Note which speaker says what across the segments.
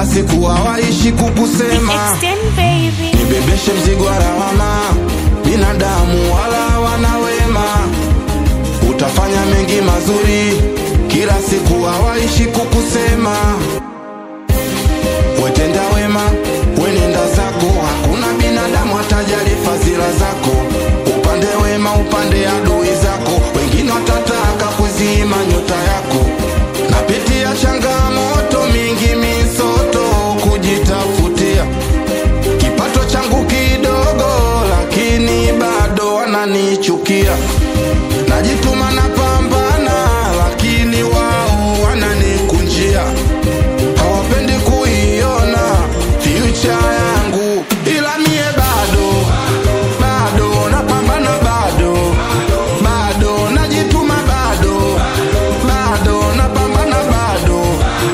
Speaker 1: kila siku hawaishi kukusema. Nibebeshe mzigo wa lawama, binadamu wala wanawema. Utafanya mengi mazuri, kila siku hawaishi kukusema. Wetenda wema, wenenda zako, hakuna binadamu atajali fadhila zako. Upande wema, upande adui zako, wengine watataka kuzima nyota yako. Napitia changamoto mingi misoto kujitafutia, kipato changu kidogo lakini bado wananichukia. Najituma na pambana lakini wao wananikunjia. Hawapendi kuiona future yangu, ila mie bado napambana, bado najituma, bado napambana, bado.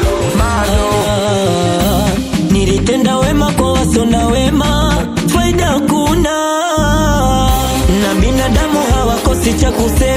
Speaker 2: Nilitenda wema kwa wasona wema, faida kuna na binadamu hawakosi cha kusema.